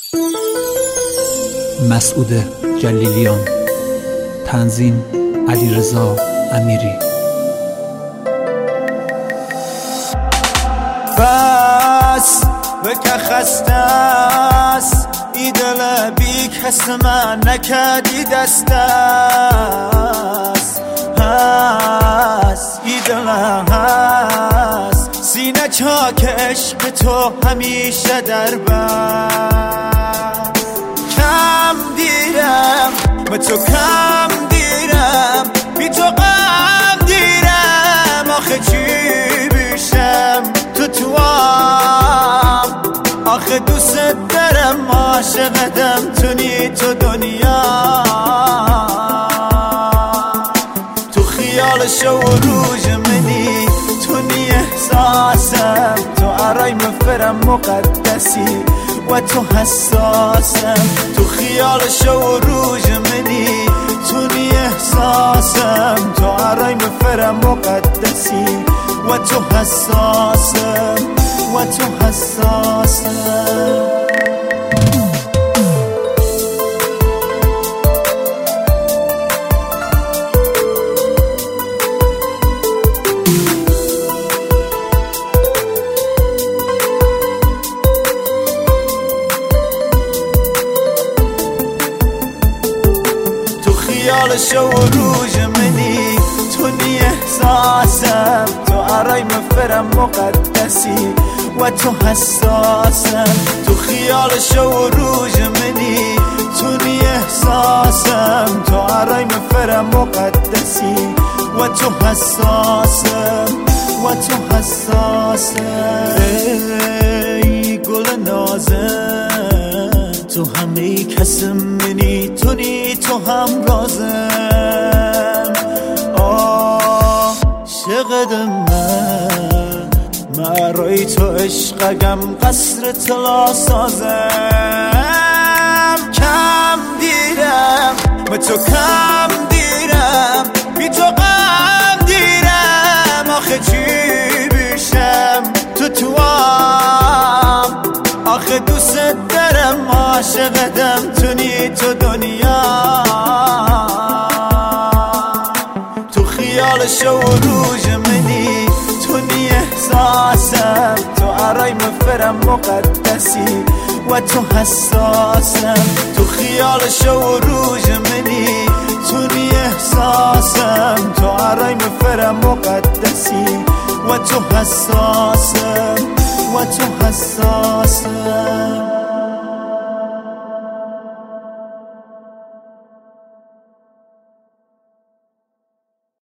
مسعود جلیلیان، تنظیم علیرضا امیری. بس بکه خسته است ای دل بی کس من نکردی دست است ای دل هست سینه چاک عشق تو همیشه در بر کم دیرم به تو کم دیرم بی تو غم دیرم آخه چی بیشم توام آخه دوست دارم عاشقتم تونی تو دنیا تو خیال شو و روز منی تونی احساسم تو عرای مفرم مقدسی و تو حساسم تو خیال شو و روز منی تونی احساسم تو عرای مفرم مقدسی و تو حساسم و تو حساسم تو خیال شو و روز منی تونی احساسم تو عرای مفرم مقدسی و تو حساسم تو خیال شو و روز منی تونی احساسم تو عرای مفرم مقدسی و تو حساسم و تو حساسم ای گل نازم تو همه کسم منی تونی تو هم رازم عاشقتم من مرای تو عشقم قصر طلا سازم کم دیرم به تو کم دیرم بی تو غم دیرم آخه چی بیشم توام آخه دوست دارم عاشقتم تونی تو دنیا تو خیال شو و روز منی تونی احساسم تو عرای مفرم مقدسی و تو حساسم تو خیال شو و روز منی تونی احساسم تو عرای مفرم مقدسی و تو حساسم و تو حساسم